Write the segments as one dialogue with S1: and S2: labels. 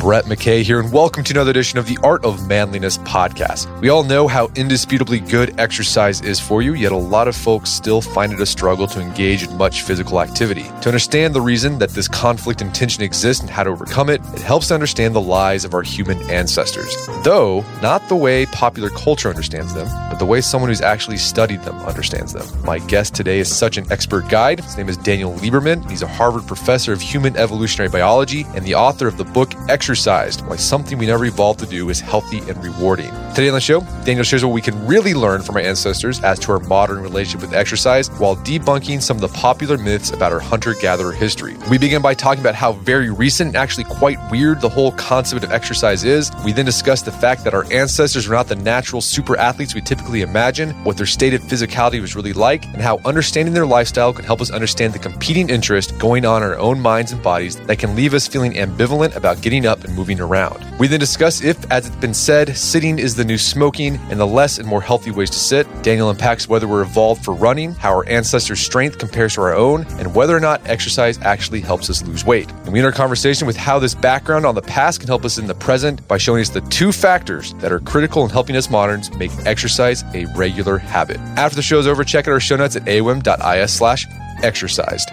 S1: Brett McKay here, and welcome to another edition of the Art of Manliness podcast. We all know how indisputably good exercise is for you, yet a lot of folks still find it a struggle to engage in much physical activity. To understand the reason that this conflict and tension exists and how to overcome it, it helps to understand the lies of our human ancestors. Though, not the way popular culture understands them, but the way someone who's actually studied them understands them. My guest today is such an expert guide. His name is Daniel Lieberman. He's a Harvard professor of human evolutionary biology and the author of the book Exercised: Why Something We Never Evolved to Do is Healthy and Rewarding. Today on the show, Daniel shares what we can really learn from our ancestors as to our modern relationship with exercise while debunking some of the popular myths about our hunter-gatherer history. We begin by talking about how very recent and actually quite weird the whole concept of exercise is. We then discuss the fact that our ancestors were not the natural super athletes we typically imagine, what their state of physicality was really like, and how understanding their lifestyle can help us understand the competing interest going on in our own minds and bodies that can leave us feeling ambivalent about getting up and moving around. We then discuss if, as it's been said, sitting is the new smoking and the less and more healthy ways to sit. Daniel unpacks whether we're evolved for running, how our ancestors' strength compares to our own, and whether or not exercise actually helps us lose weight. And we end our conversation with how this background on the past can help us in the present by showing us the two factors that are critical in helping us moderns make exercise a regular habit. After the show's over, check out our show notes at aom.is/exercised.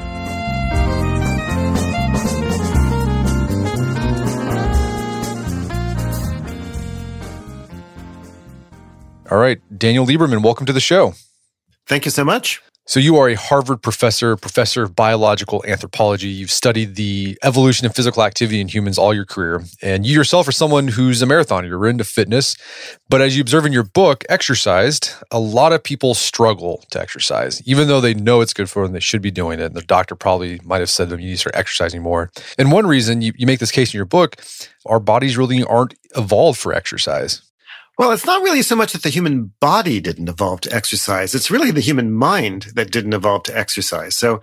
S1: All right, Daniel Lieberman, welcome to the show.
S2: Thank you so much.
S1: So you are a Harvard professor of biological anthropology. You've studied the evolution of physical activity in humans all your career. And you yourself are someone who's a marathoner. You're into fitness. But as you observe in your book, Exercised, a lot of people struggle to exercise, even though they know it's good for them, they should be doing it. And their doctor probably might have said to them, you need to start exercising more. And one reason you make this case in your book, our bodies really aren't evolved for exercise.
S2: Well, it's not really so much that the human body didn't evolve to exercise. It's really the human mind that didn't evolve to exercise. So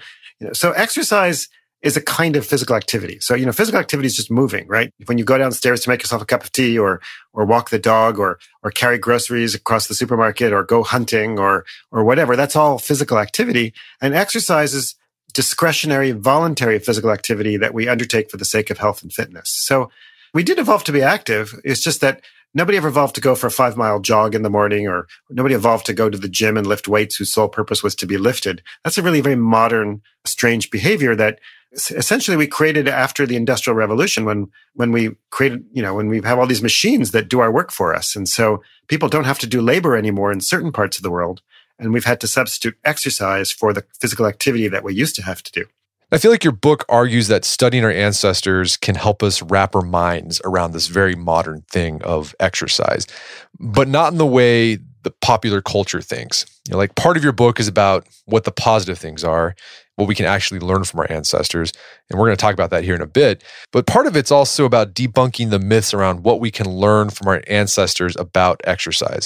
S2: exercise is a kind of physical activity. So, physical activity is just moving, right? When you go downstairs to make yourself a cup of tea or walk the dog or carry groceries across the supermarket or go hunting or whatever, that's all physical activity. And exercise is discretionary, voluntary physical activity that we undertake for the sake of health and fitness. So we did evolve to be active. It's just that nobody ever evolved to go for a 5-mile jog in the morning, or nobody evolved to go to the gym and lift weights whose sole purpose was to be lifted. That's a really very modern, strange behavior that essentially we created after the Industrial Revolution when we created, when we have all these machines that do our work for us. And so people don't have to do labor anymore in certain parts of the world. And we've had to substitute exercise for the physical activity that we used to have to do.
S1: I feel like your book argues that studying our ancestors can help us wrap our minds around this very modern thing of exercise, but not in the way the popular culture thinks. Like part of your book is about what the positive things are, what we can actually learn from our ancestors. And we're going to talk about that here in a bit. But part of it's also about debunking the myths around what we can learn from our ancestors about exercise.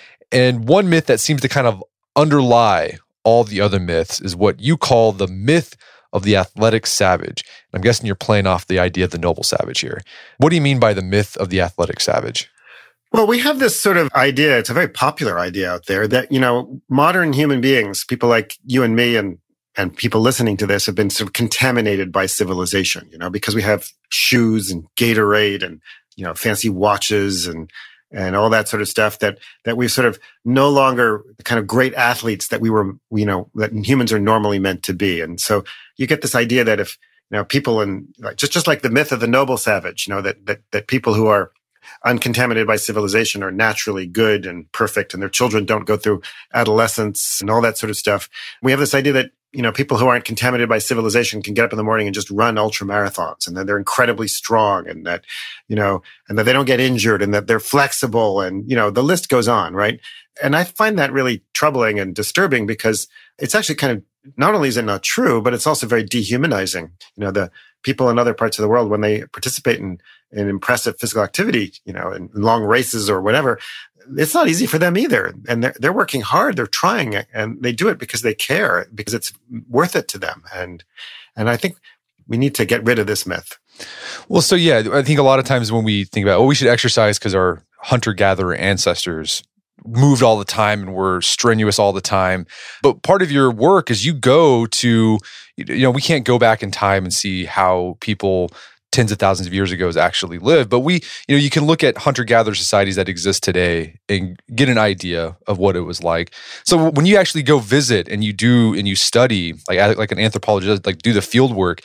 S1: And one myth that seems to kind of underlie all the other myths is what you call the myth of the athletic savage. I'm guessing you're playing off the idea of the noble savage here. What do you mean by the myth of the athletic savage?
S2: Well, we have this sort of idea, it's a very popular idea out there, that, modern human beings, people like you and me and people listening to this have been sort of contaminated by civilization, because we have shoes and Gatorade and, fancy watches and all that sort of stuff that we've sort of no longer the kind of great athletes that we were, that humans are normally meant to be. And so you get this idea that if, people just like the myth of the noble savage, that people who are uncontaminated by civilization are naturally good and perfect and their children don't go through adolescence and all that sort of stuff. We have this idea that, people who aren't contaminated by civilization can get up in the morning and just run ultra marathons and that they're incredibly strong and that, and that they don't get injured and that they're flexible and, the list goes on, right? And I find that really troubling and disturbing because it's actually kind of, not only is it not true, but it's also very dehumanizing. The people in other parts of the world, when they participate in impressive physical activity, in long races or whatever, it's not easy for them either. And they're working hard, they're trying, and they do it because they care, because it's worth it to them. And I think we need to get rid of this myth.
S1: Well, so yeah, I think a lot of times when we think about, we should exercise because our hunter-gatherer ancestors moved all the time and were strenuous all the time. But part of your work is you go to, we can't go back in time and see how people tens of thousands of years ago actually lived. But you can look at hunter-gatherer societies that exist today and get an idea of what it was like. So when you actually go visit and you study, like an anthropologist, like do the field work,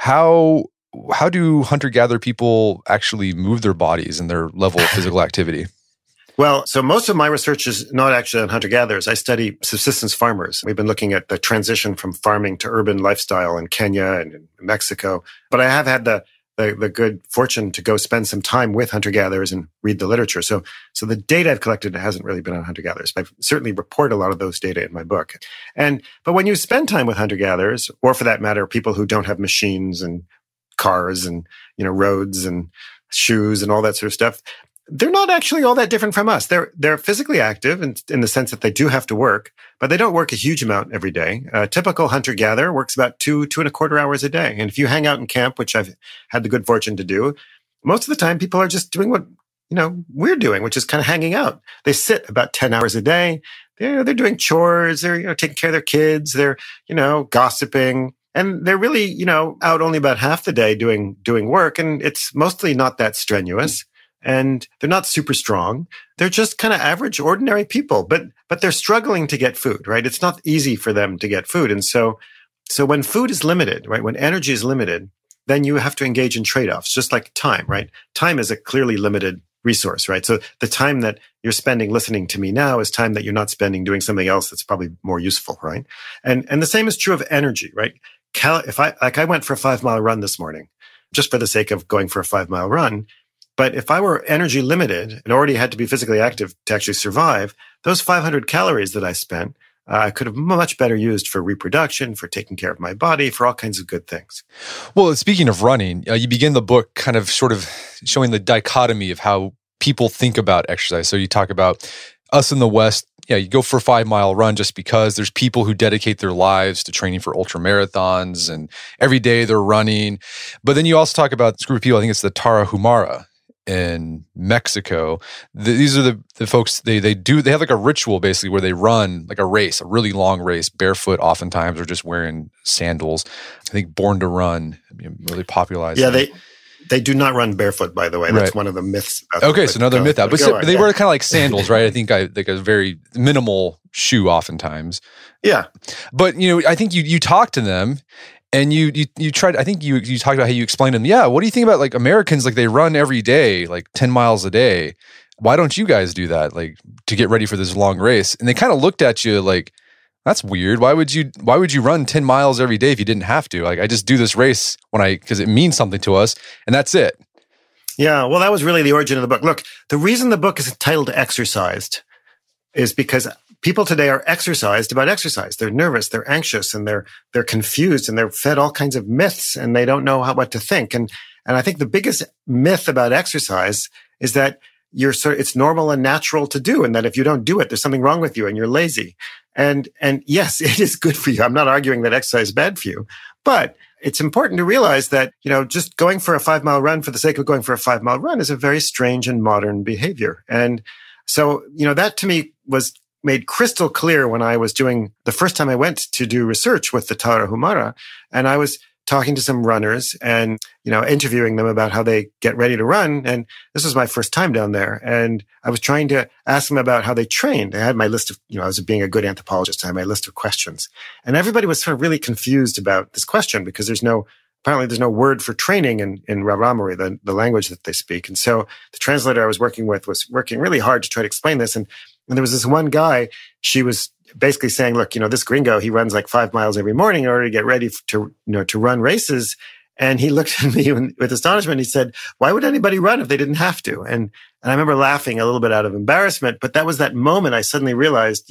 S1: how do hunter-gatherer people actually move their bodies and their level of physical activity?
S2: Well, so most of my research is not actually on hunter-gatherers. I study subsistence farmers. We've been looking at the transition from farming to urban lifestyle in Kenya and in Mexico. But I have had the good fortune to go spend some time with hunter-gatherers and read the literature. So the data I've collected hasn't really been on hunter-gatherers. But I certainly report a lot of those data in my book. But when you spend time with hunter-gatherers, or for that matter, people who don't have machines and cars and roads and shoes and all that sort of stuff, they're not actually all that different from us. They're physically active in the sense that they do have to work, but they don't work a huge amount every day. A typical hunter-gatherer works about 2.25 hours a day. And if you hang out in camp, which I've had the good fortune to do, most of the time people are just doing what we're doing, which is kind of hanging out. They sit about 10 hours a day. They're doing chores. They're taking care of their kids. They're gossiping. And they're really out only about half the day doing work. And it's mostly not that strenuous. And they're not super strong. They're just kind of average, ordinary people, but they're struggling to get food, right? It's not easy for them to get food. And so when food is limited, right? When energy is limited, then you have to engage in trade-offs, just like time, right? Time is a clearly limited resource, right? So the time that you're spending listening to me now is time that you're not spending doing something else that's probably more useful, right? And the same is true of energy, right? If I went for a 5-mile run this morning, just for the sake of going for a 5-mile run, but if I were energy limited and already had to be physically active to actually survive, those 500 calories that I spent, I could have much better used for reproduction, for taking care of my body, for all kinds of good things.
S1: Well, speaking of running, you begin the book kind of sort of showing the dichotomy of how people think about exercise. So you talk about us in the West. Yeah, you go for a 5-mile run just because there's people who dedicate their lives to training for ultra marathons and every day they're running. But then you also talk about this group of people, I think it's the Tarahumara in Mexico. These are the folks, they have like a ritual basically where they run like a race, a really long race, barefoot oftentimes, or just wearing sandals. I think Born to Run really popularized.
S2: Yeah, they do not run barefoot, by the way. That's one of the myths.
S1: Okay, so another myth out. But they wear kind of like sandals, right? I think like a very minimal shoe oftentimes.
S2: Yeah.
S1: But, I think you talk to them and you tried, I think you talked about how you explained to them, yeah, what do you think about like Americans, like they run every day, like 10 miles a day. Why don't you guys do that, like to get ready for this long race? And they kind of looked at you like, that's weird. Why would you run 10 miles every day if you didn't have to? Like, I just do this race because it means something to us, and that's it.
S2: Yeah, well, that was really the origin of the book. Look, the reason the book is entitled Exercised is because people today are exercised about exercise. They're nervous, they're anxious, and they're confused, and they're fed all kinds of myths, and they don't know what to think. And I think the biggest myth about exercise is that it's normal and natural to do, and that if you don't do it, there's something wrong with you and you're lazy. And yes, it is good for you. I'm not arguing that exercise is bad for you, but it's important to realize that, just going for a 5-mile run for the sake of going for a 5-mile run is a very strange and modern behavior. And so, that to me was made crystal clear when I was doing the first time I went to do research with the Tarahumara, and I was talking to some runners and, interviewing them about how they get ready to run. And this was my first time down there. And I was trying to ask them about how they trained. I had my list of, I was being a good anthropologist. I had my list of questions. And everybody was sort of really confused about this question because apparently there's no word for training in Raramuri, the language that they speak. And so the translator I was working with was working really hard to try to explain this. And there was this one guy, she was basically saying, look, this gringo, he runs like 5 miles every morning in order to get ready to run races. And he looked at me with astonishment. He said, why would anybody run if they didn't have to? And I remember laughing a little bit out of embarrassment, but that was that moment I suddenly realized,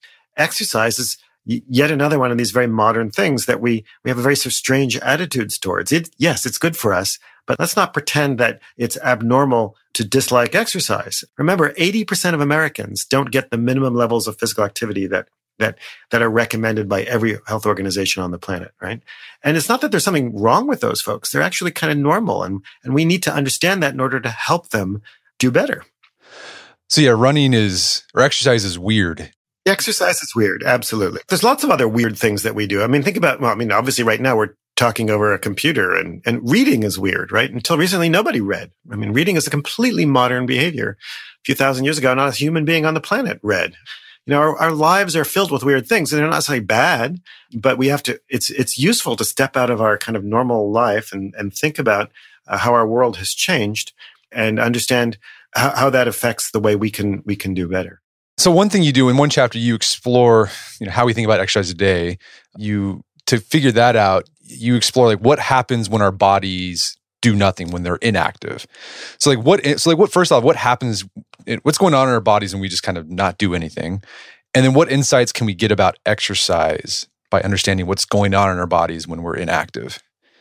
S2: exercise is yet another one of these very modern things that we have a very sort of strange attitudes towards it. Yes, it's good for us, but let's not pretend that it's abnormal to dislike exercise. Remember, 80% of Americans don't get the minimum levels of physical activity that are recommended by every health organization on the planet, right? And it's not that there's something wrong with those folks. They're actually kind of normal. And we need to understand that in order to help them do better.
S1: So yeah, exercise is weird.
S2: Exercise is weird. Absolutely. There's lots of other weird things that we do. I mean, obviously right now we're talking over a computer, and reading is weird, right? Until recently, nobody read. I mean, reading is a completely modern behavior. A few thousand years ago, not a human being on the planet read. Our lives are filled with weird things, and they're not necessarily bad, but we have to, it's useful to step out of our kind of normal life and think about how our world has changed and understand how that affects the way we can do better.
S1: So one thing you do in one chapter, you explore, how we think about exercise today. To figure that out, you explore what happens when our bodies do nothing, when they're inactive. So first off, what happens, what's going on in our bodies when we just kind of not do anything? And then what insights can we get about exercise by understanding what's going on in our bodies when we're inactive?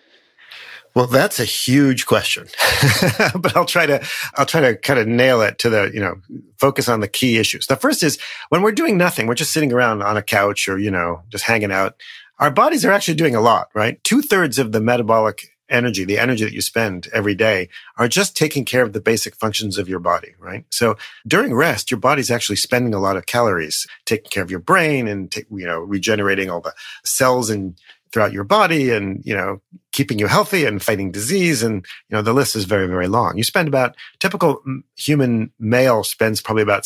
S2: Well, that's a huge question, but I'll try to kind of nail it to focus on the key issues. The first is when we're doing nothing, we're just sitting around on a couch or, just hanging out. Our bodies are actually doing a lot, right? 2/3 of the metabolic energy, the energy that you spend every day, are just taking care of the basic functions of your body, right? So during rest, your body's actually spending a lot of calories, taking care of your brain and, regenerating all the cells throughout your body and, keeping you healthy and fighting disease. And, the list is very, very long. You spend typical human male spends probably about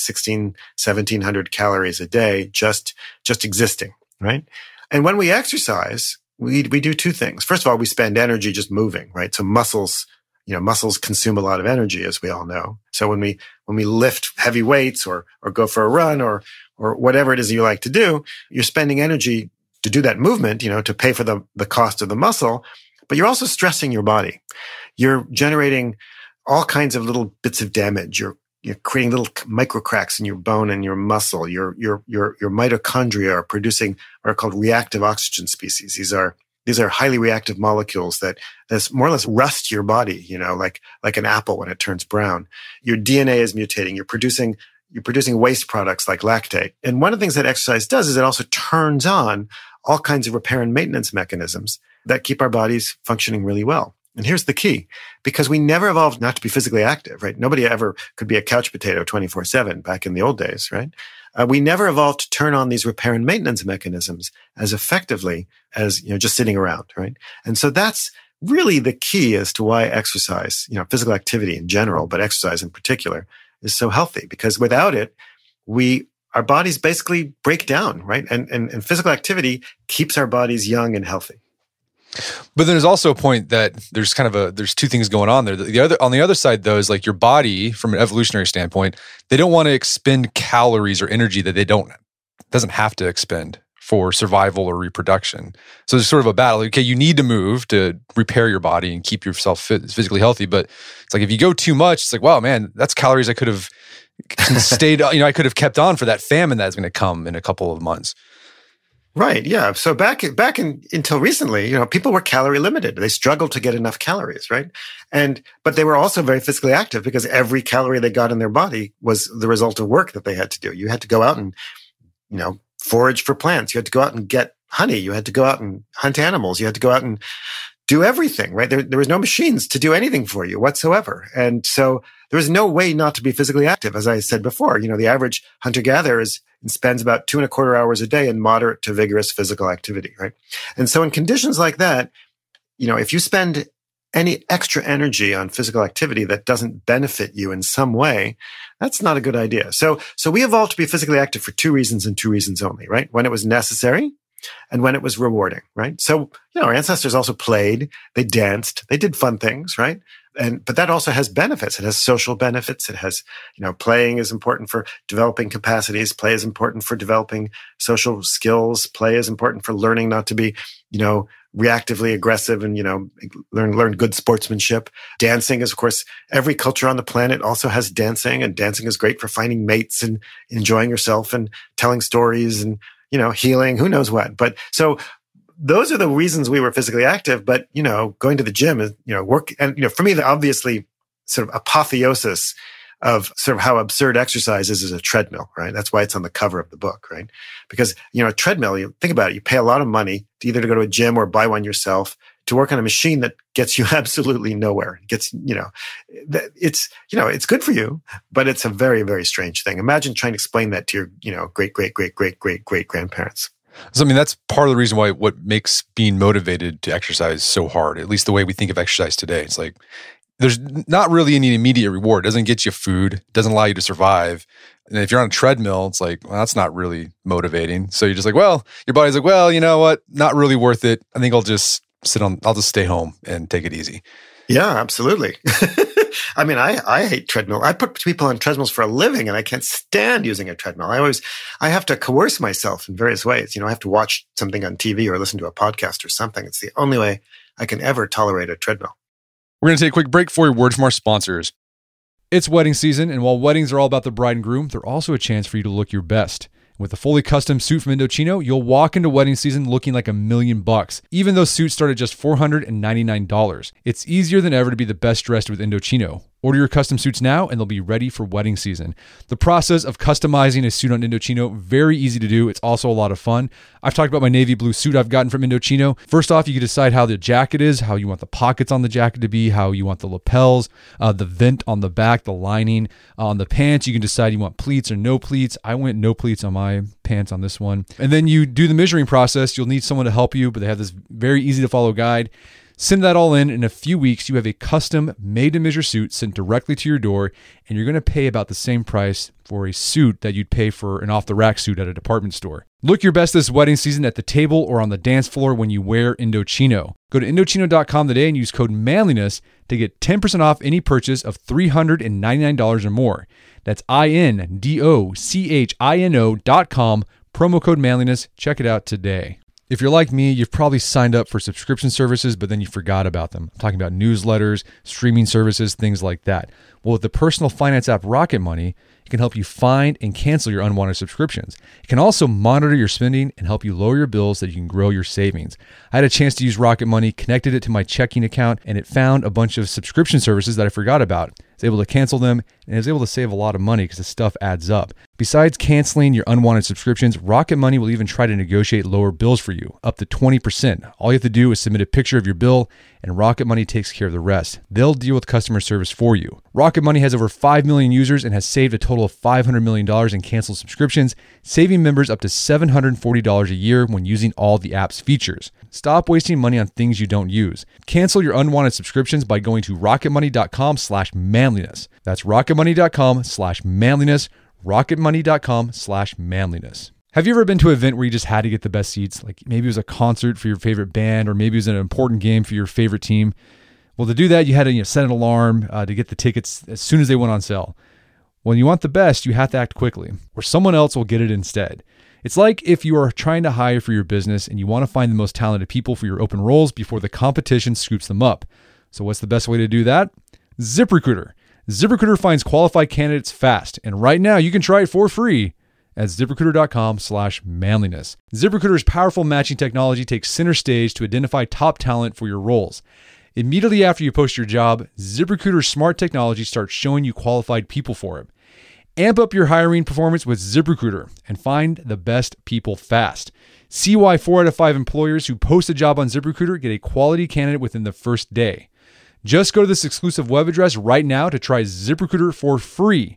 S2: 1,700 calories a day just existing, right? And when we exercise, we do two things. First of all, we spend energy just moving, right? So muscles consume a lot of energy, as we all know. So when we lift heavy weights or go for a run or whatever it is you like to do, you're spending energy to do that movement, to pay for the cost of the muscle, but you're also stressing your body. You're generating all kinds of little bits of damage. You're creating little micro cracks in your bone and your muscle. Your mitochondria are producing what are called reactive oxygen species. These are highly reactive molecules that more or less rust your body, like an apple when it turns brown. Your DNA is mutating. You're producing waste products like lactate. And one of the things that exercise does is it also turns on all kinds of repair and maintenance mechanisms that keep our bodies functioning really well. And here's the key, because we never evolved not to be physically active, right? Nobody ever could be a couch potato 24/7 back in the old days, right? We never evolved to turn on these repair and maintenance mechanisms as effectively as, just sitting around, right? And so that's really the key as to why exercise, physical activity in general, but exercise in particular, is so healthy, because without it, our bodies basically break down, right? And physical activity keeps our bodies young and healthy.
S1: But then there's also a point that there's two things going on there. On the other side, though, is like your body, from an evolutionary standpoint, they don't want to expend calories or energy that doesn't have to expend for survival or reproduction. So there's sort of a battle. Okay, you need to move to repair your body and keep yourself physically healthy. But it's like if you go too much, it's like, wow, man, that's calories I could have stayed. I could have kept on for that famine that's going to come in a couple of months.
S2: Right. Yeah. So until recently, people were calorie limited. They struggled to get enough calories, right? But they were also very physically active because every calorie they got in their body was the result of work that they had to do. You had to go out and, forage for plants. You had to go out and get honey. You had to go out and hunt animals. You had to go out and do everything, right? There was no machines to do anything for you whatsoever. And so there was no way not to be physically active. As I said before, the average hunter-gatherer spends about 2.25 hours a day in moderate to vigorous physical activity, right? And so in conditions like that, if you spend any extra energy on physical activity that doesn't benefit you in some way, that's not a good idea. So we evolved to be physically active for two reasons and two reasons only, right? When it was necessary and when it was rewarding, right? So, our ancestors also played, they danced, they did fun things, right? But that also has benefits. It has social benefits. It has, playing is important for developing capacities. Play is important for developing social skills. Play is important for learning not to be, reactively aggressive and, learn good sportsmanship. Dancing is, of course, every culture on the planet also has dancing, and dancing is great for finding mates and enjoying yourself and telling stories and, healing, who knows what. But so those are the reasons we were physically active, but, going to the gym is, work. And, for me, the obviously sort of apotheosis of sort of how absurd exercise is a treadmill, right? That's why it's on the cover of the book, right? Because, a treadmill, you think about it, you pay a lot of money to either to go to a gym or buy one yourself to work on a machine that gets you absolutely nowhere. It gets, it's good for you, but it's a very, very strange thing. Imagine trying to explain that to your, great grandparents.
S1: So, I mean, that's part of the reason why what makes being motivated to exercise so hard, at least the way we think of exercise today. It's like, there's not really any immediate reward. It doesn't get you food, doesn't allow you to survive. And if you're on a treadmill, it's like, well, that's not really motivating. So you're just like, well, your body's like, well, you know what? Not really worth it. I think I'll just stay home and take it easy.
S2: Yeah, absolutely. I mean, I hate treadmill. I put people on treadmills for a living and I can't stand using a treadmill. I have to coerce myself in various ways. I have to watch something on TV or listen to a podcast or something. It's the only way I can ever tolerate a treadmill.
S1: We're going to take a quick break for a word from our sponsors. It's wedding season, and while weddings are all about the bride and groom, they're also a chance for you to look your best. With a fully custom suit from Indochino, you'll walk into wedding season looking like $1 million, even though suits start at just $499. It's easier than ever to be the best dressed with Indochino. Order your custom suits now and they'll be ready for wedding season. The process of customizing a suit on Indochino, very easy to do. It's also a lot of fun. I've talked about my navy blue suit I've gotten from Indochino. First off, you can decide how the jacket is, how you want the pockets on the jacket to be, how you want the lapels, the vent on the back, the lining. On the pants, you can decide you want pleats or no pleats. I went no pleats on my pants on this one. And then you do the measuring process. You'll need someone to help you, but they have this very easy to follow guide. Send that all in a few weeks, you have a custom made-to-measure suit sent directly to your door, and you're going to pay about the same price for a suit that you'd pay for an off-the-rack suit at a department store. Look your best this wedding season at the table or on the dance floor when you wear Indochino. Go to Indochino.com today and use code manliness to get 10% off any purchase of $399 or more. That's INDOCHINO.com, promo code manliness. Check it out today. If you're like me, you've probably signed up for subscription services, but then you forgot about them. I'm talking about newsletters, streaming services, things like that. Well, with the personal finance app Rocket Money, it can help you find and cancel your unwanted subscriptions. It can also monitor your spending and help you lower your bills so that you can grow your savings. I had a chance to use Rocket Money, connected it to my checking account, and it found a bunch of subscription services that I forgot about. I was able to cancel them, and I was able to save a lot of money because the stuff adds up. Besides canceling your unwanted subscriptions, Rocket Money will even try to negotiate lower bills for you, up to 20%. All you have to do is submit a picture of your bill, and Rocket Money takes care of the rest. They'll deal with customer service for you. Rocket Money has over 5 million users and has saved a total of $500 million in canceled subscriptions, saving members up to $740 a year when using all the app's features. Stop wasting money on things you don't use. Cancel your unwanted subscriptions by going to rocketmoney.com/manliness. That's rocketmoney.com/manliness. rocketmoney.com/manliness. Have you ever been to an event where you just had to get the best seats? Like maybe it was a concert for your favorite band, or maybe it was an important game for your favorite team. Well, to do that, you had to set an alarm to get the tickets as soon as they went on sale. When you want the best, you have to act quickly, or someone else will get it instead. It's like if you are trying to hire for your business and you want to find the most talented people for your open roles before the competition scoops them up. So what's the best way to do that? ZipRecruiter. ZipRecruiter finds qualified candidates fast, and right now you can try it for free at ZipRecruiter.com/manliness. ZipRecruiter's powerful matching technology takes center stage to identify top talent for your roles. Immediately after you post your job, ZipRecruiter's smart technology starts showing you qualified people for it. Amp up your hiring performance with ZipRecruiter and find the best people fast. See why 4 out of 5 employers who post a job on ZipRecruiter get a quality candidate within the first day. Just go to this exclusive web address right now to try ZipRecruiter for free.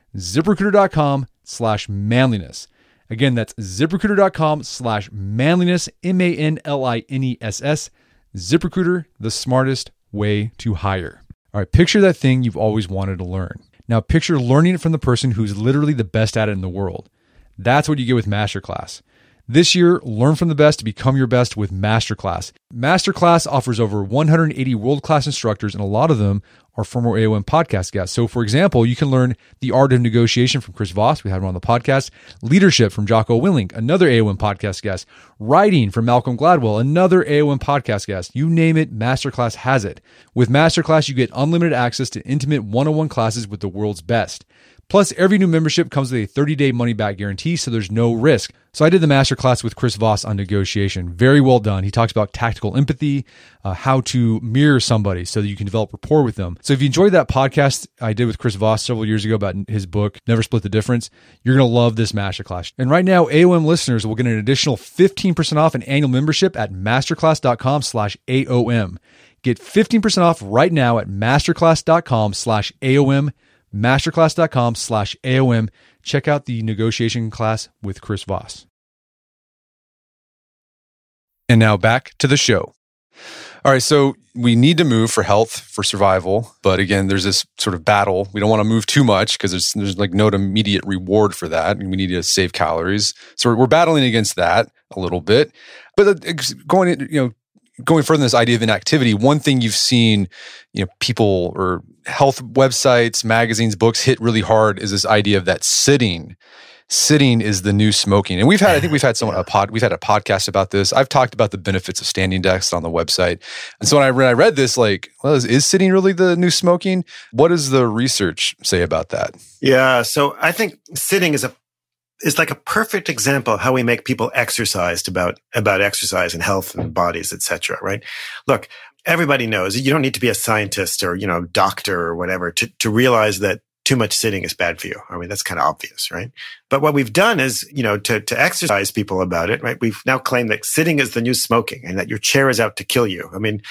S1: ZipRecruiter.com/manliness. Again, that's ZipRecruiter.com/manliness, MANLINESS. ZipRecruiter, the smartest way to hire. All right, picture that thing you've always wanted to learn. Now picture learning it from the person who's literally the best at it in the world. That's what you get with Masterclass. This year, learn from the best to become your best with Masterclass. Masterclass offers over 180 world-class instructors, and a lot of them are former AOM podcast guests. So, for example, you can learn the art of negotiation from Chris Voss. We had him on the podcast. Leadership from Jocko Willink, another AOM podcast guest. Writing from Malcolm Gladwell, another AOM podcast guest. You name it, Masterclass has it. With Masterclass, you get unlimited access to intimate one-on-one classes with the world's best. Plus, every new membership comes with a 30-day money-back guarantee, so there's no risk. So I did the masterclass with Chris Voss on negotiation. Very well done. He talks about tactical empathy, how to mirror somebody so that you can develop rapport with them. So if you enjoyed that podcast I did with Chris Voss several years ago about his book, Never Split the Difference, you're going to love this masterclass. And right now, AOM listeners will get an additional 15% off an annual membership at masterclass.com/AOM. Get 15% off right now at masterclass.com/AOM. Masterclass.com/AOM. Check out the negotiation class with Chris Voss. And now back to the show. All right, so we need to move for health, for survival. But again, there's this sort of battle. We don't want to move too much because there's like no immediate reward for that. And we need to save calories. So we're battling against that a little bit. But going further in this idea of inactivity, one thing you've seen, people or health websites, magazines, books hit really hard is this idea of that sitting is the new smoking. And we've had a podcast about this. I've talked about the benefits of standing desks on the website. And so when I read this, is sitting really the new smoking? What does the research say about that?
S2: Yeah. So I think sitting is like a perfect example of how we make people exercised about exercise and health and bodies, et cetera, right? Look, everybody knows you don't need to be a scientist or, doctor or whatever to realize that too much sitting is bad for you. I mean, that's kind of obvious, right? But what we've done is, to exercise people about it, right? We've now claimed that sitting is the new smoking and that your chair is out to kill you. I mean,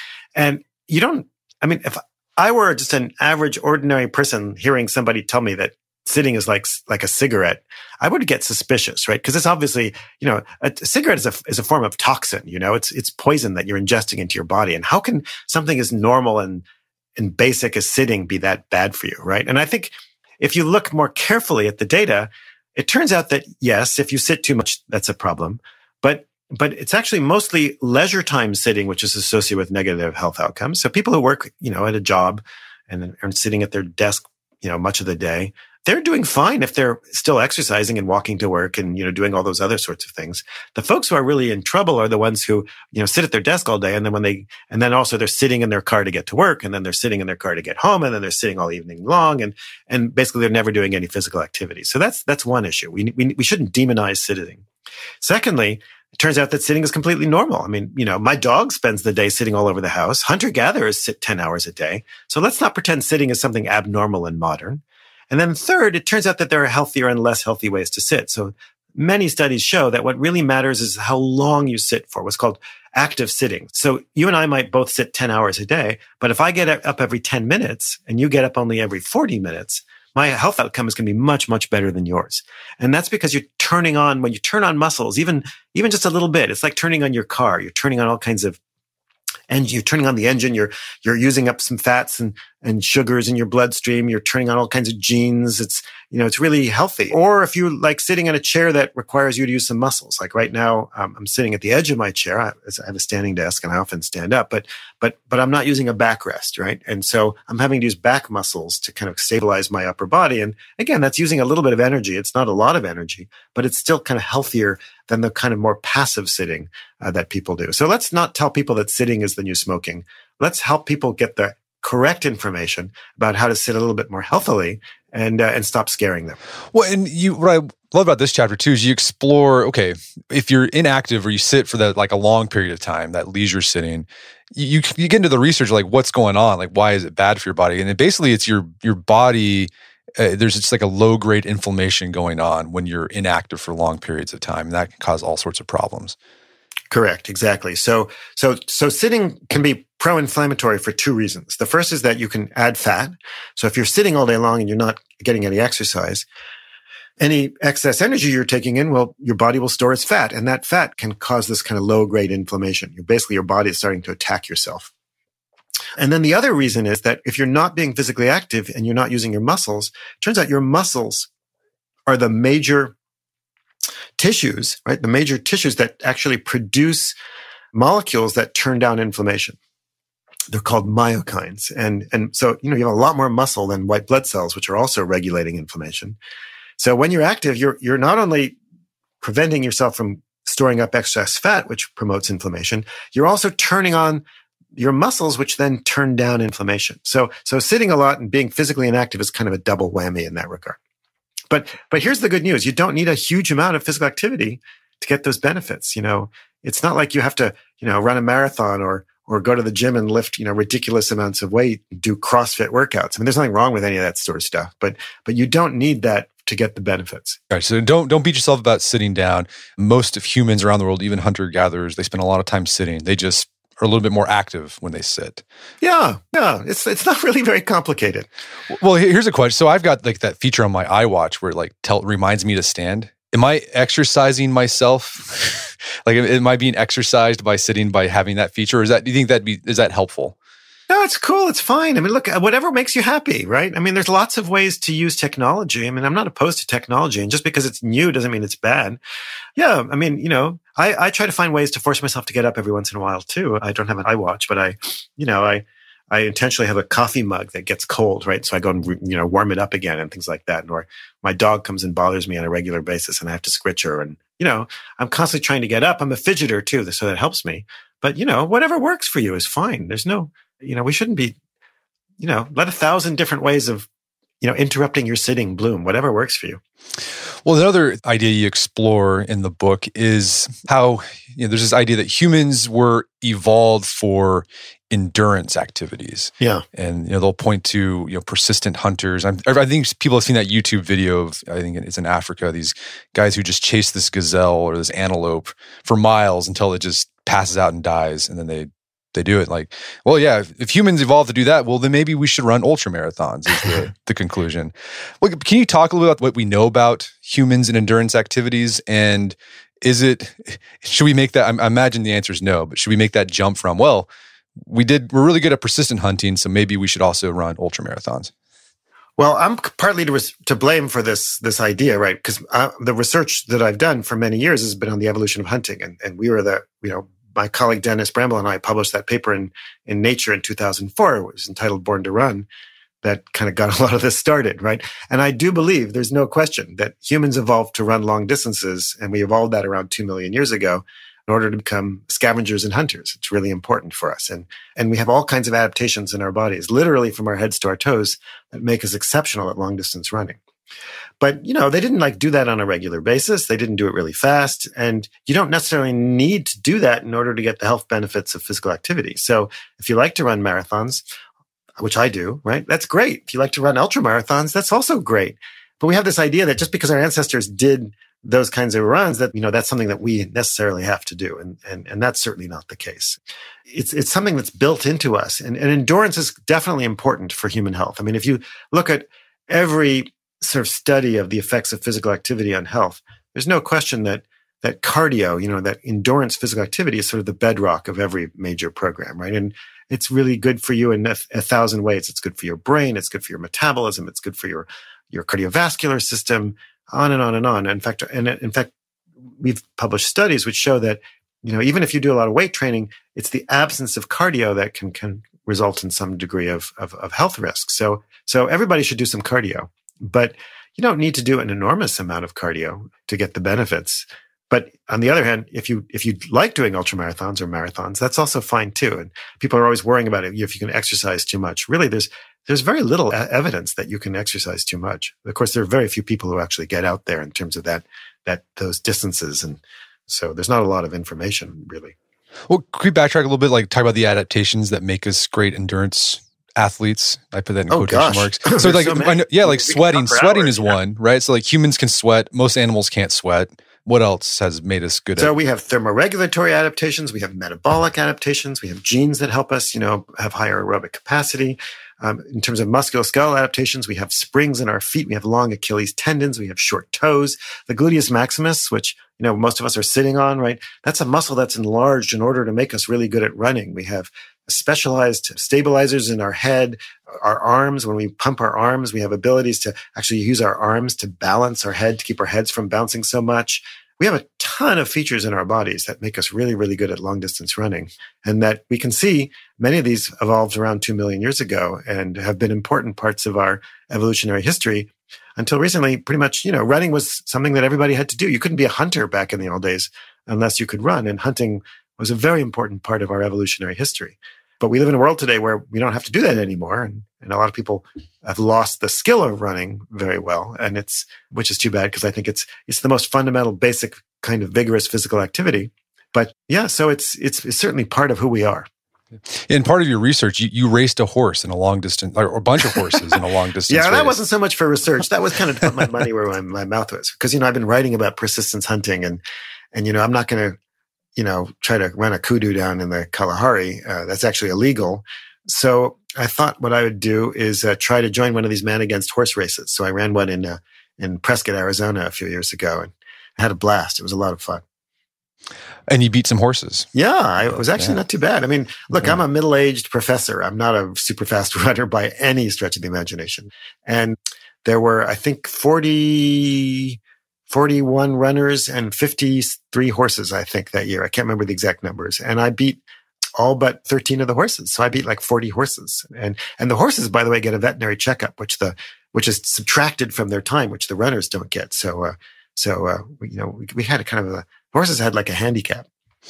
S2: if I were just an average, ordinary person hearing somebody tell me that sitting is like a cigarette, I would get suspicious, right? Because it's obviously, a cigarette is a form of toxin, it's poison that you're ingesting into your body. And how can something as normal and basic as sitting be that bad for you, right? And I think if you look more carefully at the data, it turns out that yes, if you sit too much, that's a problem. But it's actually mostly leisure time sitting, which is associated with negative health outcomes. So people who work, at a job and are sitting at their desk, much of the day, they're doing fine if they're still exercising and walking to work and, doing all those other sorts of things. The folks who are really in trouble are the ones who, sit at their desk all day. And then also they're sitting in their car to get to work. And then they're sitting in their car to get home. And then they're sitting all evening long. And basically they're never doing any physical activity. So that's one issue. We shouldn't demonize sitting. Secondly, it turns out that sitting is completely normal. I mean, my dog spends the day sitting all over the house. Hunter-gatherers sit 10 hours a day. So let's not pretend sitting is something abnormal and modern. And then third, it turns out that there are healthier and less healthy ways to sit. So many studies show that what really matters is how long you sit for, what's called active sitting. So you and I might both sit 10 hours a day, but if I get up every 10 minutes and you get up only every 40 minutes, my health outcome is going to be much, much better than yours. And that's because when you turn on muscles, even just a little bit, it's like turning on your car. You're turning on all kinds of, and you're turning on the engine, you're using up some fats and sugars in your bloodstream. You're turning on all kinds of genes. It's really healthy. Or if you like sitting in a chair that requires you to use some muscles, like right now, I'm sitting at the edge of my chair. I have a standing desk and I often stand up, but I'm not using a backrest, right? And so I'm having to use back muscles to kind of stabilize my upper body. And again, that's using a little bit of energy. It's not a lot of energy, but it's still kind of healthier than the kind of more passive sitting that people do. So let's not tell people that sitting is the new smoking. Let's help people get the correct information about how to sit a little bit more healthily and stop scaring them.
S1: Well, and what I love about this chapter too is you explore, okay, if you're inactive or you sit for that like a long period of time, that leisure sitting, you get into the research, like what's going on, like why is it bad for your body? And basically it's your body, there's just like a low grade inflammation going on when you're inactive for long periods of time, and that can cause all sorts of problems.
S2: Correct. Exactly. So sitting can be pro-inflammatory for two reasons. The first is that you can add fat. So if you're sitting all day long and you're not getting any exercise, any excess energy you're taking in, well, your body will store as fat, and that fat can cause this kind of low-grade inflammation. Your body is starting to attack yourself. And then the other reason is that if you're not being physically active and you're not using your muscles, it turns out your muscles are the major tissues, right? The major tissues that actually produce molecules that turn down inflammation. They're called myokines. And so, you have a lot more muscle than white blood cells, which are also regulating inflammation. So when you're active, you're not only preventing yourself from storing up excess fat, which promotes inflammation, you're also turning on your muscles, which then turn down inflammation. So sitting a lot and being physically inactive is kind of a double whammy in that regard. But here's the good news. You don't need a huge amount of physical activity to get those benefits. It's not like you have to, run a marathon or go to the gym and lift, ridiculous amounts of weight, do CrossFit workouts. I mean, there's nothing wrong with any of that sort of stuff, but you don't need that to get the benefits.
S1: All right. So don't beat yourself about sitting down. Most of humans around the world, even hunter-gatherers, they spend a lot of time sitting. They just are a little bit more active when they sit.
S2: Yeah. It's not really very complicated.
S1: Well, here's a question. So I've got like that feature on my iWatch where it reminds me to stand. Am I exercising myself? Like, am I being exercised by having that feature? Or do you think is that helpful?
S2: No, it's cool. It's fine. I mean, look, whatever makes you happy, right? I mean, there's lots of ways to use technology. I mean, I'm not opposed to technology, and just because it's new doesn't mean it's bad. Yeah. I mean, I try to find ways to force myself to get up every once in a while too. I don't have an iWatch, but I intentionally have a coffee mug that gets cold, right? So I go and, warm it up again and things like that. Or my dog comes and bothers me on a regular basis and I have to scritch her. And, I'm constantly trying to get up. I'm a fidgeter too, so that helps me. But, whatever works for you is fine. There's no, we shouldn't be, let 1,000 different ways of, interrupting your sitting bloom, whatever works for you.
S1: Well, another idea you explore in the book is how there's this idea that humans were evolved for endurance activities.
S2: Yeah.
S1: And they'll point to persistent hunters. I think people have seen that YouTube video of, I think it's in Africa, these guys who just chase this gazelle or this antelope for miles until it just passes out and dies, and then they do it. Like, well, yeah, if humans evolved to do that, well, then maybe we should run ultramarathons is the conclusion. Well, can you talk a little bit about what we know about humans and endurance activities? And should we make that, I imagine the answer is no, but should we make that jump from, well, we're really good at persistent hunting, so maybe we should also run ultramarathons?
S2: Well, I'm partly to blame for this idea, right? Because the research that I've done for many years has been on the evolution of hunting. And we were my colleague Dennis Bramble and I published that paper in Nature in 2004. It was entitled Born to Run. That kind of got a lot of this started, right? And I do believe there's no question that humans evolved to run long distances, and we evolved that around 2 million years ago in order to become scavengers and hunters. It's really important for us. And we have all kinds of adaptations in our bodies, literally from our heads to our toes, that make us exceptional at long distance running. But, they didn't do that on a regular basis. They didn't do it really fast. And you don't necessarily need to do that in order to get the health benefits of physical activity. So if you like to run marathons, which I do, right? That's great. If you like to run ultramarathons, that's also great. But we have this idea that just because our ancestors did those kinds of runs, that, that's something that we necessarily have to do. And that's certainly not the case. It's something that's built into us. And endurance is definitely important for human health. I mean, if you look at every sort of study of the effects of physical activity on health, there's no question that cardio, that endurance physical activity is sort of the bedrock of every major program, right? And it's really good for you in 1,000 ways. It's good for your brain. It's good for your metabolism. It's good for your cardiovascular system, on and on and on. In fact, we've published studies which show that, even if you do a lot of weight training, it's the absence of cardio that can result in some degree of health risks. So everybody should do some cardio. But you don't need to do an enormous amount of cardio to get the benefits. But on the other hand, if you like doing ultramarathons or marathons, that's also fine too. And people are always worrying about it. If you can exercise too much, really, there's very little evidence that you can exercise too much. Of course, there are very few people who actually get out there in terms of those distances, and so there's not a lot of information really.
S1: Well, could we backtrack a little bit, talk about the adaptations that make us great endurance athletes? I put that in quotation marks. So sweating. Sweating is one, right? So humans can sweat. Most animals can't sweat. What else has made us good at?
S2: So we have thermoregulatory adaptations. We have metabolic adaptations. We have genes that help us, have higher aerobic capacity. In terms of musculoskeletal adaptations, we have springs in our feet. We have long Achilles tendons. We have short toes. The gluteus maximus, which, most of us are sitting on, right? That's a muscle that's enlarged in order to make us really good at running. We have specialized stabilizers in our head, our arms. When we pump our arms, we have abilities to actually use our arms to balance our head, to keep our heads from bouncing so much. We have a ton of features in our bodies that make us really, really good at long distance running. And that we can see many of these evolved around 2 million years ago and have been important parts of our evolutionary history until recently. Pretty much, running was something that everybody had to do. You couldn't be a hunter back in the old days unless you could run. And hunting was a very important part of our evolutionary history. But we live in a world today where we don't have to do that anymore. And a lot of people have lost the skill of running very well. And which is too bad, because I think it's the most fundamental, basic kind of vigorous physical activity. But yeah, so it's certainly part of who we are.
S1: In part of your research, you raced a horse in a long distance, or a bunch of horses in a long distance
S2: Yeah,
S1: race.
S2: That wasn't so much for research. That was kind of to put my money where my mouth was. Because, I've been writing about persistence hunting and I'm not going to, try to run a kudu down in the Kalahari. That's actually illegal. So I thought what I would do is try to join one of these man against horse races. So I ran one in Prescott, Arizona a few years ago. And I had a blast. It was a lot of fun.
S1: And you beat some horses.
S2: Yeah, it was actually not too bad. I mean, look, I'm a middle-aged professor. I'm not a super fast runner by any stretch of the imagination. And there were, I think, 41 runners and 53 horses, I think, that year. I can't remember the exact numbers. And I beat all but 13 of the horses. So I beat like 40 horses. And the horses, by the way, get a veterinary checkup, which is subtracted from their time, which the runners don't get. So we had a kind of horses had like a handicap.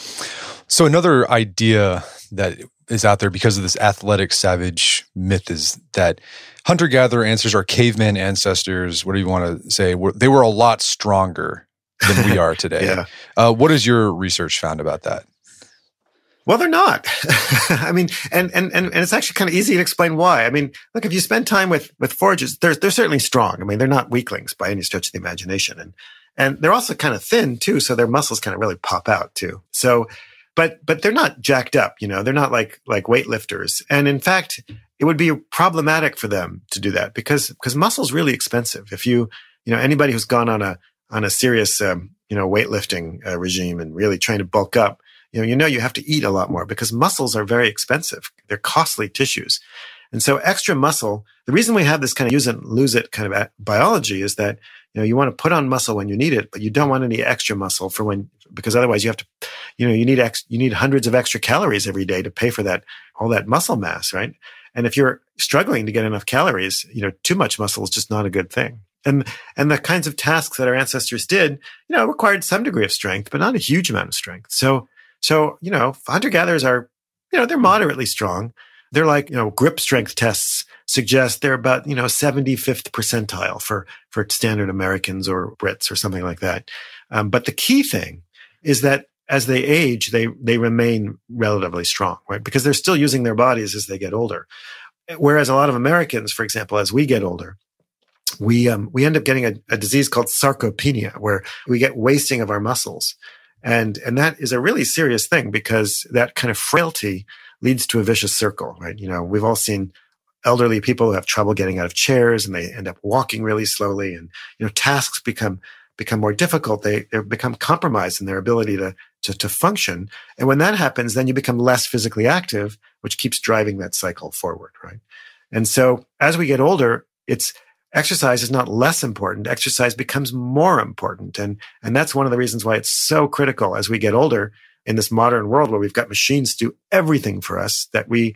S1: So another idea that is out there because of this athletic savage myth is that hunter-gatherer ancestors, our caveman ancestors, whatever you want to say, they were a lot stronger than we are today.
S2: Yeah.
S1: What has your research found about that?
S2: Well, they're not. I mean, and it's actually kind of easy to explain why. I mean, look, if you spend time with foragers, they're certainly strong. I mean, they're not weaklings by any stretch of the imagination. And they're also kind of thin too, so their muscles kind of really pop out too. So, but they're not jacked up, they're not like weightlifters. And in fact, it would be problematic for them to do that because muscle's really expensive. If anybody who's gone on a serious, weightlifting regime and really trying to bulk up, you have to eat a lot more because muscles are very expensive. They're costly tissues. And so extra muscle, the reason we have this kind of use it and lose it kind of biology is that, you want to put on muscle when you need it, but you don't want any extra muscle because otherwise you have to, you need hundreds of extra calories every day to pay for all that muscle mass, right? And if you're struggling to get enough calories, too much muscle is just not a good thing. And the kinds of tasks that our ancestors did, required some degree of strength, but not a huge amount of strength. So, hunter-gatherers are, they're moderately strong. They're like, grip strength tests suggest they're about, 75th percentile for standard Americans or Brits or something like that. But the key thing is that as they age, they remain relatively strong, right? Because they're still using their bodies as they get older. Whereas a lot of Americans, for example, as we get older, we end up getting a disease called sarcopenia, where we get wasting of our muscles. And that is a really serious thing because that kind of frailty leads to a vicious circle, right? We've all seen elderly people who have trouble getting out of chairs and they end up walking really slowly, and tasks become more difficult. They become compromised in their ability to function. And when that happens, then you become less physically active, which keeps driving that cycle forward, right? And so as we get older, exercise is not less important. Exercise becomes more important. And that's one of the reasons why it's so critical as we get older in this modern world where we've got machines do everything for us that we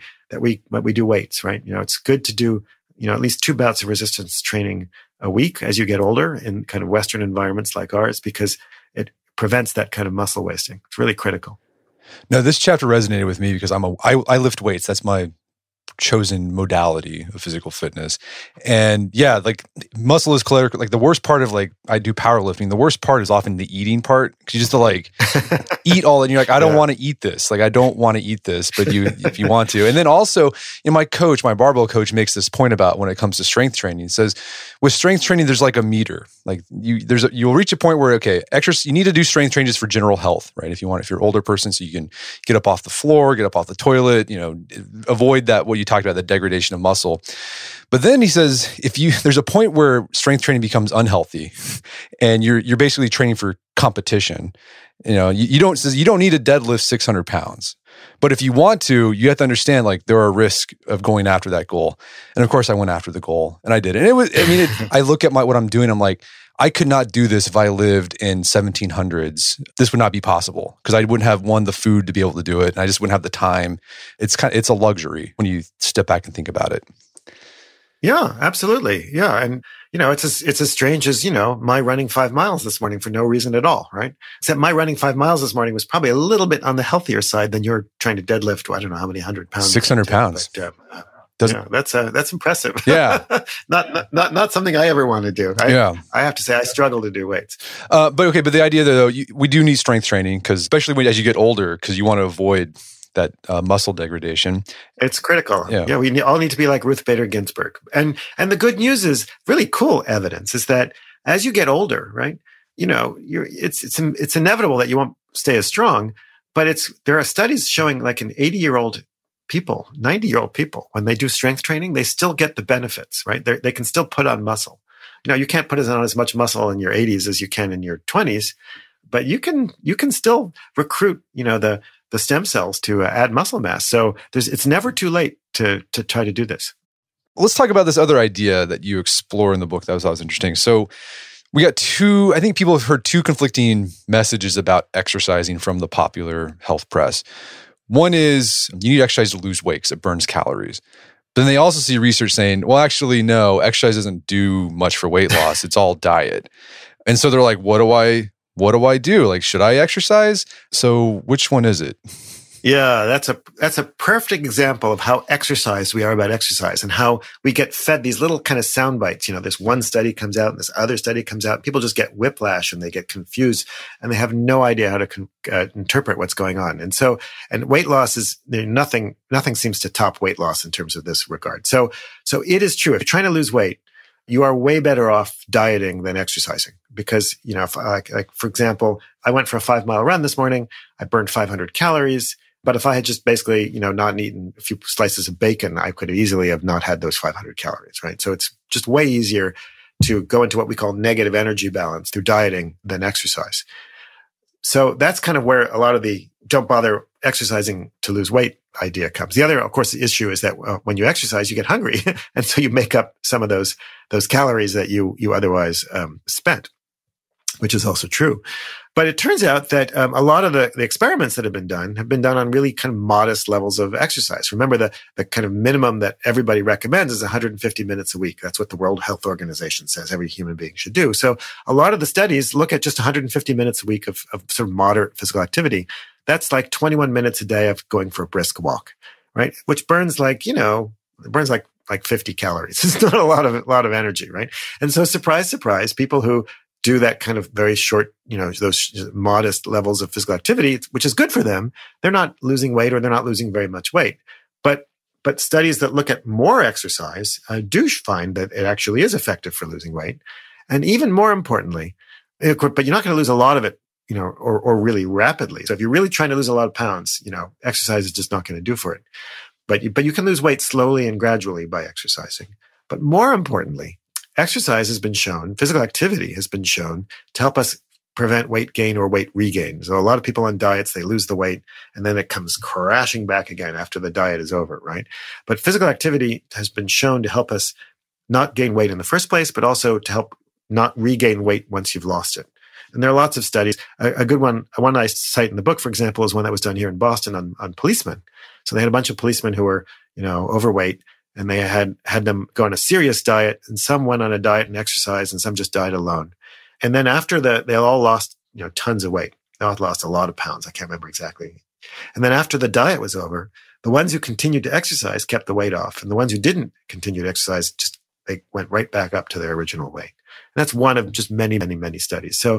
S2: do weights, right? It's good to do, at least 2 bouts of resistance training a week as you get older in kind of Western environments like ours, because it prevents that kind of muscle wasting. It's really critical.
S1: No, this chapter resonated with me because I lift weights. That's my chosen modality of physical fitness. And yeah, like muscle is clear. Like the worst part of I do powerlifting, the worst part is often the eating part. Cause you just eat all and you're like, I don't want to eat this. I don't want to eat this, but if you want to. And then also, my barbell coach makes this point about when it comes to strength training. He says with strength training, there's like a meter. You'll reach a point where, you need to do strength training just for general health, right? If you're an older person, so you can get up off the floor, get up off the toilet, avoid that, what you talked about, the degradation of muscle. But then he says, there's a point where strength training becomes unhealthy and you're basically training for competition. You don't need to deadlift 600 pounds. But if you want to, you have to understand there are risks of going after that goal. And of course I went after the goal and I did. And I look at what I'm doing, I'm like, I could not do this if I lived in 1700s. This would not be possible because I wouldn't have the food to be able to do it. And I just wouldn't have the time. It's a luxury when you step back and think about it.
S2: Yeah, absolutely. Yeah. And, it's as strange as, my running 5 miles this morning for no reason at all, right? Except my running 5 miles this morning was probably a little bit on the healthier side than you're trying to deadlift. I don't know how many 100 pounds.
S1: 600 pounds.
S2: But, that's impressive.
S1: Yeah.
S2: not something I ever want to do. I have to say I struggle to do weights.
S1: But the idea though, we do need strength training because especially as you get older, because you want to avoid that muscle degradation.
S2: It's critical. Yeah, we all need to be like Ruth Bader Ginsburg. And the good news is really cool evidence is that as you get older, right, it's inevitable that you won't stay as strong, but there are studies showing like an 80-year-old people, 90-year-old people, when they do strength training, they still get the benefits, right? They can still put on muscle. you can't put on as much muscle in your 80s as you can in your 20s, but you can still recruit, the stem cells to add muscle mass. So it's never too late to try to do this.
S1: Let's talk about this other idea that you explore in the book. That was always interesting. So we got I think people have heard two conflicting messages about exercising from the popular health press. One is you need exercise to lose weight because it burns calories. But then they also see research saying, well, actually, no, exercise doesn't do much for weight loss. It's all diet. And so they're like, what do I do? Like, should I exercise? So which one is it?
S2: Yeah, that's a perfect example of how exercised we are about exercise and how we get fed these little kind of sound bites. This one study comes out and this other study comes out. People just get whiplash and they get confused and they have no idea how to interpret what's going on. And weight loss is nothing seems to top weight loss in terms of this regard. So it is true. If you're trying to lose weight, you are way better off dieting than exercising because, if, like for example, I went for a 5-mile run this morning. I burned 500 calories. But if I had just basically, not eaten a few slices of bacon, I could easily have not had those 500 calories, right? So it's just way easier to go into what we call negative energy balance through dieting than exercise. So that's kind of where a lot of the don't bother exercising to lose weight idea comes. The other, of course, issue is that when you exercise, you get hungry. And so you make up some of those calories that you otherwise spent, which is also true. But it turns out that a lot of the experiments that have been done on really kind of modest levels of exercise. Remember, the kind of minimum that everybody recommends is 150 minutes a week. That's what the World Health Organization says every human being should do. So a lot of the studies look at just 150 minutes a week of sort of moderate physical activity. That's like 21 minutes a day of going for a brisk walk, right? Which burns like 50 calories. It's not a lot of energy, right? And so surprise, surprise, people who do that kind of very short, those modest levels of physical activity, which is good for them. They're not losing weight or they're not losing very much weight. But studies that look at more exercise do find that it actually is effective for losing weight. And even more importantly, but you're not going to lose a lot of it, or really rapidly. So if you're really trying to lose a lot of pounds, exercise is just not going to do for it. But you can lose weight slowly and gradually by exercising. But more importantly, exercise has been shown, physical activity has been shown to help us prevent weight gain or weight regain. So a lot of people on diets, they lose the weight and then it comes crashing back again after the diet is over, right? But physical activity has been shown to help us not gain weight in the first place, but also to help not regain weight once you've lost it. And there are lots of studies. A good one I cite in the book, for example, is one that was done here in Boston on policemen. So they had a bunch of policemen who were, overweight. And they had them go on a serious diet, and some went on a diet and exercise, and some just died alone. And then after they all lost, tons of weight. They all lost a lot of pounds. I can't remember exactly. And then after the diet was over, the ones who continued to exercise kept the weight off, and the ones who didn't continue to exercise they went right back up to their original weight. And that's one of just many, many, many studies. So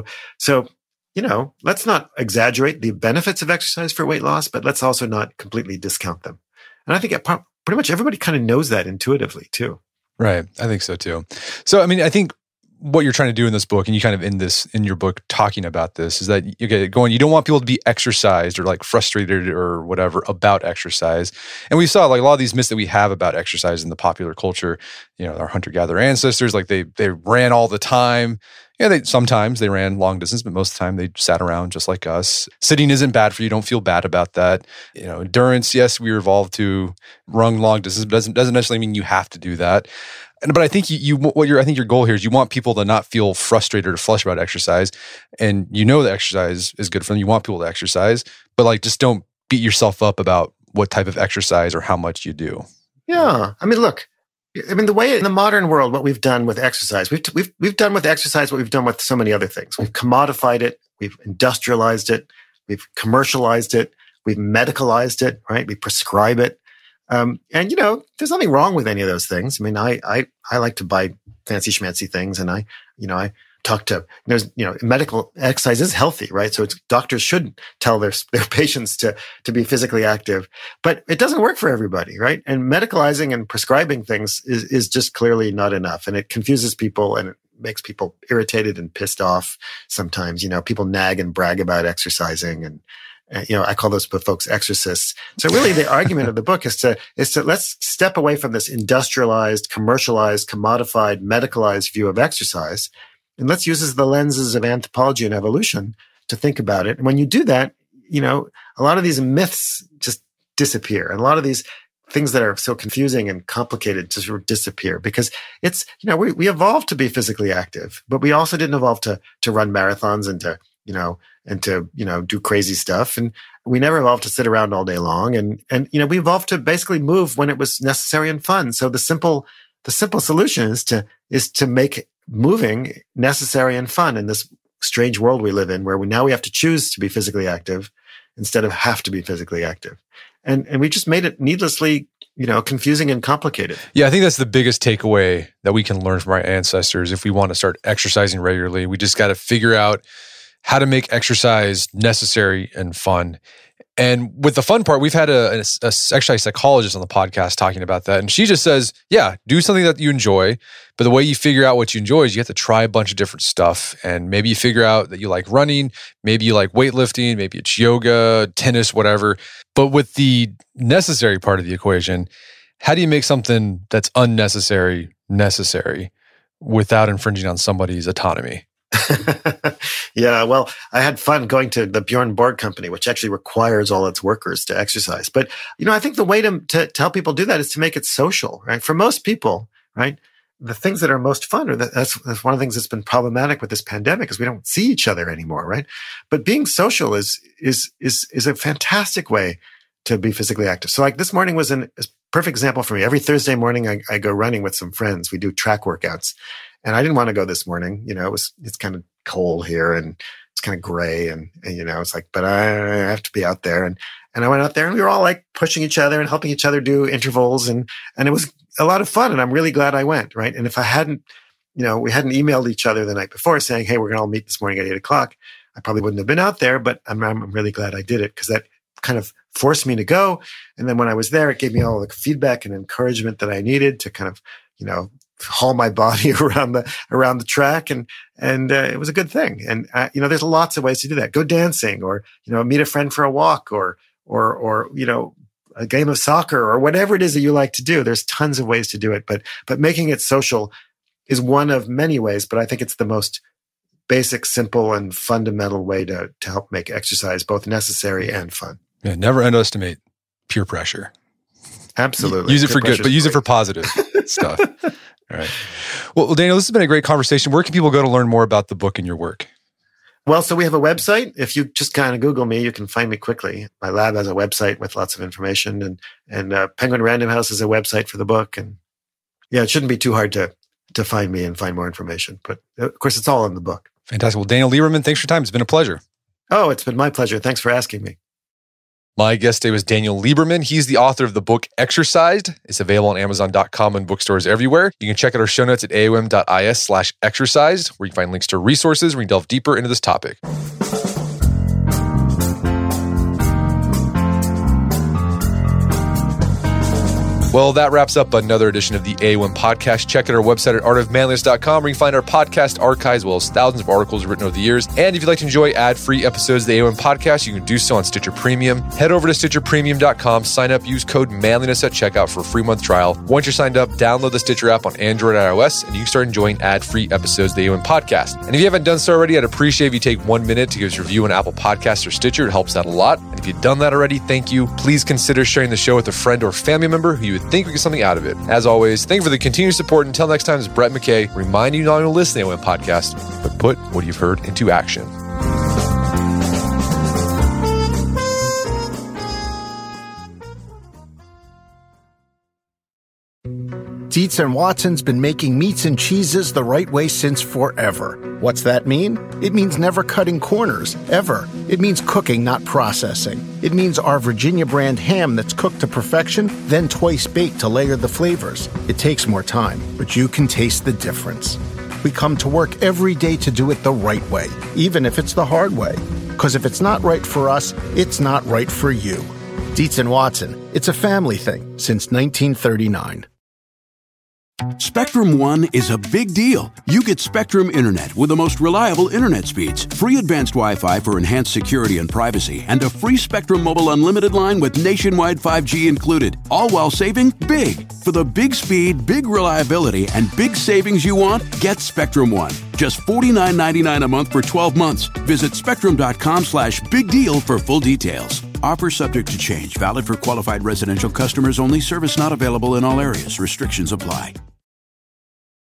S2: let's not exaggerate the benefits of exercise for weight loss, but let's also not completely discount them. And I think pretty much everybody kind of knows that intuitively too.
S1: Right. I think so too. So, I think what you're trying to do in this book, and you kind of in your book talking about this, is that you don't want people to be exercised or like frustrated or whatever about exercise. And we saw like a lot of these myths that we have about exercise in the popular culture, our hunter-gatherer ancestors, like they ran all the time. Yeah, sometimes they ran long distance, but most of the time they sat around just like us. Sitting isn't bad for you. Don't feel bad about that. Endurance, yes, we evolved to run long distance, but doesn't necessarily mean you have to do that. But I think I think your goal here is you want people to not feel frustrated or flush about exercise, and that exercise is good for them. You want people to exercise, but like just don't beat yourself up about what type of exercise or how much you do.
S2: Yeah, look. The way in the modern world, what we've done with exercise, we've done with exercise what we've done with so many other things. We've commodified it, we've industrialized it, we've commercialized it, we've medicalized it, right? We prescribe it. And there's nothing wrong with any of those things. I like to buy fancy schmancy things, and I talk to, medical exercise is healthy, right? So doctors should tell their patients to be physically active, but it doesn't work for everybody, right? And medicalizing and prescribing things is just clearly not enough. And it confuses people and it makes people irritated and pissed off sometimes. People nag and brag about exercising, and I call those folks exorcists. So really the argument of the book is to let's step away from this industrialized, commercialized, commodified, medicalized view of exercise. And let's use as the lenses of anthropology and evolution to think about it. And when you do that, a lot of these myths just disappear. And a lot of these things that are so confusing and complicated just sort of disappear because it's, we evolved to be physically active, but we also didn't evolve to run marathons and to do crazy stuff. And we never evolved to sit around all day long. And we evolved to basically move when it was necessary and fun. So the simple solution is to make moving necessary and fun in this strange world we live in, where we have to choose to be physically active instead of have to be physically active. And we just made it needlessly, confusing and complicated.
S1: Yeah, I think that's the biggest takeaway that we can learn from our ancestors. If we want to start exercising regularly, we just got to figure out how to make exercise necessary and fun. And with the fun part, we've had a exercise psychologist on the podcast talking about that. And she just says, yeah, do something that you enjoy. But the way you figure out what you enjoy is you have to try a bunch of different stuff. And maybe you figure out that you like running, maybe you like weightlifting, maybe it's yoga, tennis, whatever. But with the necessary part of the equation, how do you make something that's unnecessary necessary without infringing on somebody's autonomy?
S2: Yeah, well, I had fun going to the Bjorn Borg company, which actually requires all its workers to exercise. But, I think the way to help people do that is to make it social, right? For most people, right? The things that are most fun, that's one of the things that's been problematic with this pandemic is we don't see each other anymore, right? But being social is a fantastic way to be physically active. So like this morning was a perfect example for me. Every Thursday morning, I go running with some friends. We do track workouts. And I didn't want to go this morning. It's kind of cold here and it's kind of gray and it's like, but I have to be out there. And I went out there and we were all like pushing each other and helping each other do intervals. And it was a lot of fun. And I'm really glad I went. Right. And if I hadn't, we hadn't emailed each other the night before saying, hey, we're going to all meet this morning at 8:00, I probably wouldn't have been out there, but I'm really glad I did it because that kind of forced me to go. And then when I was there, it gave me all the feedback and encouragement that I needed to kind of, haul my body around the track. And it was a good thing. And, there's lots of ways to do that. Go dancing or, meet a friend for a walk or, a game of soccer or whatever it is that you like to do. There's tons of ways to do it, but making it social is one of many ways, but I think it's the most basic, simple, and fundamental way to help make exercise both necessary and fun.
S1: Yeah, never underestimate peer pressure.
S2: Absolutely.
S1: Use it for good, but use it for positive stuff. All right. Well, Daniel, this has been a great conversation. Where can people go to learn more about the book and your work?
S2: Well, so we have a website. If you just kind of Google me, you can find me quickly. My lab has a website with lots of information, and Penguin Random House is a website for the book. And yeah, it shouldn't be too hard to find me and find more information. But of course, it's all in the book.
S1: Fantastic. Well, Daniel Lieberman, thanks for your time. It's been a pleasure.
S2: Oh, it's been my pleasure. Thanks for asking me.
S1: My guest today was Daniel Lieberman. He's the author of the book Exercised. It's available on Amazon.com and bookstores everywhere. You can check out our show notes at aom.is/exercised, where you can find links to resources where you delve deeper into this topic. Well, that wraps up another edition of the AOM podcast. Check out our website at artofmanliness.com where you can find our podcast archive as well as thousands of articles written over the years. And if you'd like to enjoy ad-free episodes of the AOM podcast, you can do so on Stitcher Premium. Head over to StitcherPremium.com, sign up, use code manliness at checkout for a free month trial. Once you're signed up, download the Stitcher app on Android and iOS, and you can start enjoying ad-free episodes of the AOM podcast. And if you haven't done so already, I'd appreciate if you take 1 minute to give us a review on Apple Podcasts or Stitcher. It helps out a lot. And if you've done that already, thank you. Please consider sharing the show with a friend or family member who you would think would get something out of it. As always, thank you for the continued support. Until next time, this is Brett McKay reminding you not only to listen to the AOM podcast, but put what you've heard into action.
S3: Dietz & Watson's been making meats and cheeses the right way since forever. What's that mean? It means never cutting corners, ever. It means cooking, not processing. It means our Virginia brand ham that's cooked to perfection, then twice baked to layer the flavors. It takes more time, but you can taste the difference. We come to work every day to do it the right way, even if it's the hard way. Because if it's not right for us, it's not right for you. Dietz & Watson, it's a family thing since 1939.
S4: Spectrum One is a big deal. You get Spectrum Internet with the most reliable internet speeds, free advanced Wi-Fi for enhanced security and privacy, and a free Spectrum Mobile Unlimited line with nationwide 5G included, all while saving big. For the big speed, big reliability, and big savings you want, get Spectrum One. Just $49.99 a month for 12 months. Visit spectrum.com/big deal for full details. Offer subject to change. Valid for qualified residential customers only. Service not available in all areas. Restrictions apply.